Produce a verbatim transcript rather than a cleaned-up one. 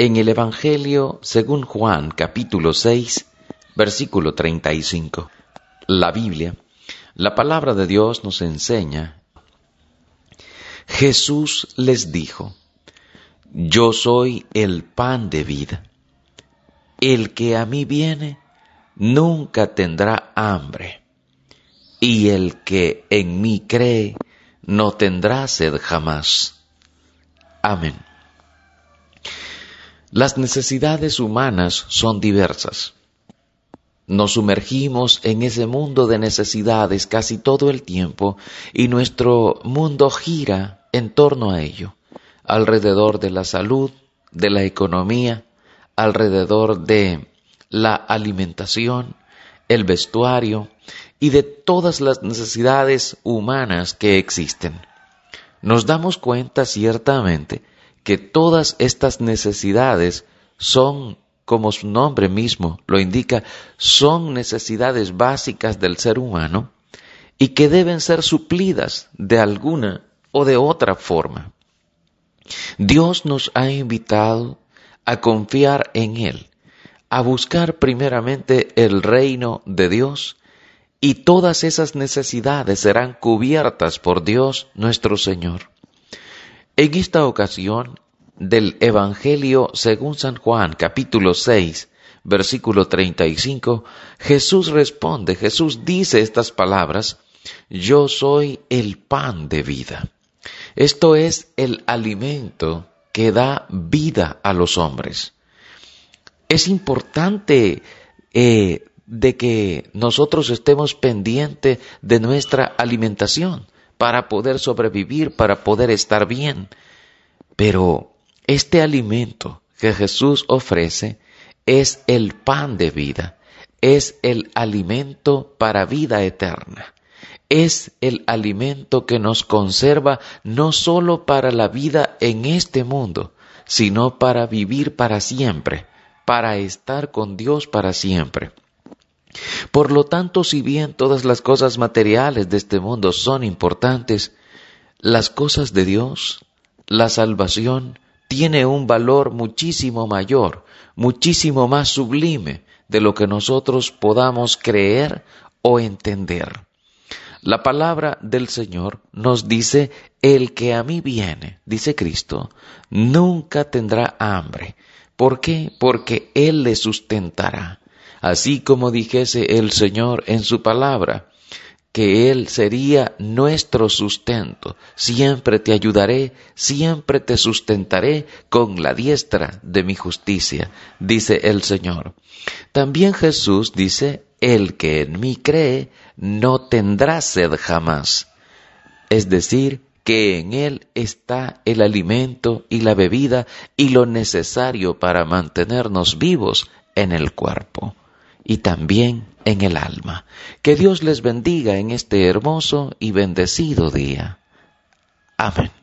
En el Evangelio según Juan, capítulo seis, versículo treinta y cinco, la Biblia, la palabra de Dios nos enseña: Jesús les dijo: Yo soy el pan de vida. El que a mí viene nunca tendrá hambre, y el que en mí cree no tendrá sed jamás. Amén. Las necesidades humanas son diversas. Nos sumergimos en ese mundo de necesidades casi todo el tiempo y nuestro mundo gira en torno a ello, alrededor de la salud, de la economía, alrededor de la alimentación, el vestuario y de todas las necesidades humanas que existen. Nos damos cuenta ciertamente que todas estas necesidades son, como su nombre mismo lo indica, son necesidades básicas del ser humano y que deben ser suplidas de alguna o de otra forma. Dios nos ha invitado a confiar en Él, a buscar primeramente el reino de Dios, y todas esas necesidades serán cubiertas por Dios nuestro Señor. En esta ocasión, del Evangelio según San Juan, capítulo seis, versículo treinta y cinco, Jesús responde, Jesús dice estas palabras: Yo soy el pan de vida. Esto es el alimento que da vida a los hombres. Es importante eh, de que nosotros estemos pendientes de nuestra alimentación para poder sobrevivir, para poder estar bien. Pero este alimento que Jesús ofrece es el pan de vida, es el alimento para vida eterna. Es el alimento que nos conserva no solo para la vida en este mundo, sino para vivir para siempre, para estar con Dios para siempre. Por lo tanto, si bien todas las cosas materiales de este mundo son importantes, las cosas de Dios, la salvación, tiene un valor muchísimo mayor, muchísimo más sublime de lo que nosotros podamos creer o entender. La palabra del Señor nos dice: el que a mí viene, dice Cristo, nunca tendrá hambre. ¿Por qué? Porque Él le sustentará. Así como dijese el Señor en su palabra, que Él sería nuestro sustento. Siempre te ayudaré, siempre te sustentaré con la diestra de mi justicia, dice el Señor. También Jesús dice: el que en mí cree no tendrá sed jamás. Es decir, que en Él está el alimento y la bebida y lo necesario para mantenernos vivos en el cuerpo y también en el alma. Que Dios les bendiga en este hermoso y bendecido día. Amén.